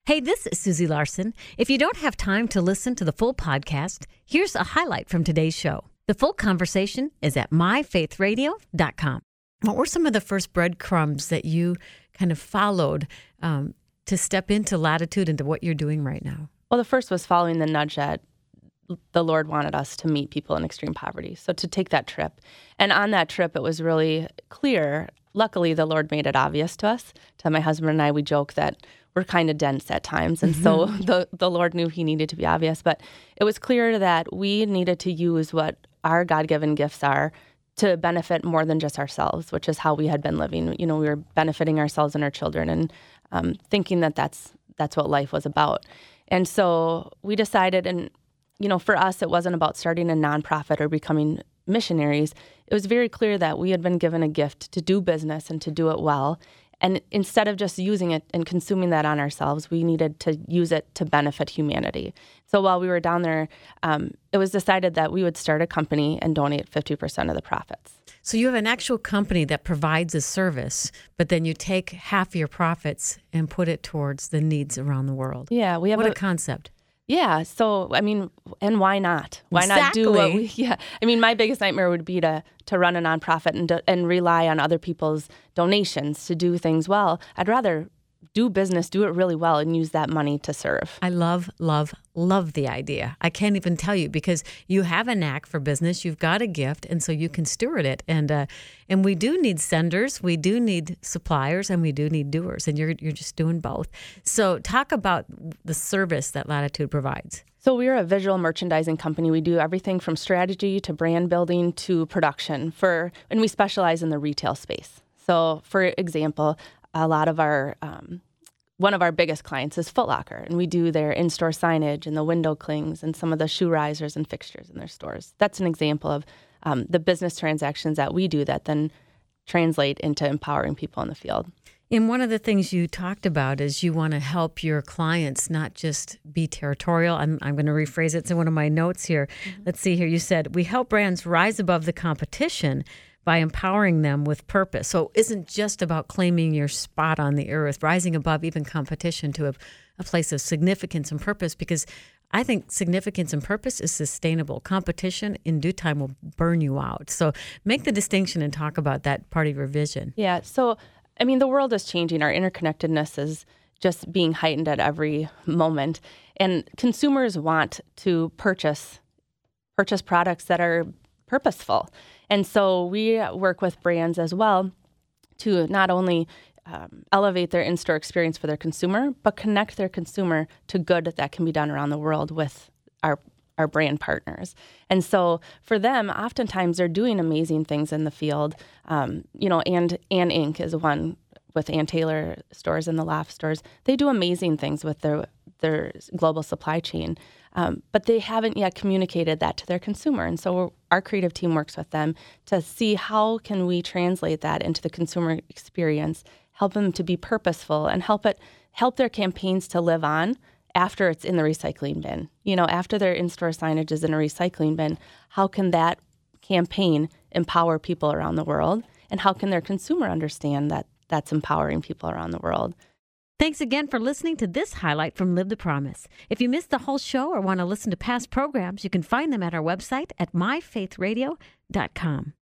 Hey, this is Susie Larson. If you don't have time to listen to the full podcast, here's a highlight from today's show. The full conversation is at myfaithradio.com. What were some of the first breadcrumbs that you kind of followed to step into Latitude, into what you're doing right now? Well, the first was following the nudge that the Lord wanted us to meet people in extreme poverty. So to take that trip. And on that trip, it was really clear. Luckily, the Lord made it obvious to us. To my husband and I, we joke that we're kind of dense at times. And so the Lord knew he needed to be obvious. But it was clear that we needed to use what our God-given gifts are to benefit more than just ourselves, which is how we had been living. You know, we were benefiting ourselves and our children and thinking that that's what life was about. And so we decided, and, you know, for us, it wasn't about starting a nonprofit or becoming missionaries. It was very clear that we had been given a gift to do business and to do it well. And instead of just using it and consuming that on ourselves, we needed to use it to benefit humanity. So while we were down there, it was decided that we would start a company and donate 50% of the profits. So you have an actual company that provides a service, but then you take half your profits and put it towards the needs around the world. Yeah, we have what a concept. Yeah. So, I mean, and why not? Why not do what we, I mean, my biggest nightmare would be to run a nonprofit and rely on other people's donations to do things well. I'd rather do business, do it really well, and use that money to serve. I love the idea. I can't even tell you, because you have a knack for business. You've got a gift, and so you can steward it. And we do need senders, we do need suppliers, and we do need doers. And you're just doing both. So talk about the service that Latitude provides. So we're a visual merchandising company. We do everything from strategy to brand building to production and we specialize in the retail space. So, for example, a lot of our one of our biggest clients is Foot Locker, and we do their in-store signage and the window clings and some of the shoe risers and fixtures in their stores. That's an example of the business transactions that we do that then translate into empowering people in the field. And one of the things you talked about is you want to help your clients not just be territorial. I'm going to rephrase it to one of my notes here. Mm-hmm. Let's see here. You said, we help brands rise above the competition by empowering them with purpose. So it isn't just about claiming your spot on the earth, rising above even competition to a place of significance and purpose, because I think significance and purpose is sustainable. Competition in due time will burn you out. So make the distinction and talk about that part of your vision. Yeah. So, I mean, the world is changing. Our interconnectedness is just being heightened at every moment. And consumers want to purchase products that are purposeful. And so we work with brands as well to not only elevate their in-store experience for their consumer, but connect their consumer to good that can be done around the world with our brand partners. And so for them, oftentimes they're doing amazing things in the field. And Inc. is one with Ann Taylor stores and the Loft stores. They do amazing things with their global supply chain. But they haven't yet communicated that to their consumer. And so our creative team works with them to see how can we translate that into the consumer experience, help them to be purposeful, and help their campaigns to live on after it's in the recycling bin. You know, after their in-store signage is in a recycling bin, how can that campaign empower people around the world? And how can their consumer understand that that's empowering people around the world? Thanks again for listening to this highlight from Live the Promise. If you missed the whole show or want to listen to past programs, you can find them at our website at myfaithradio.com.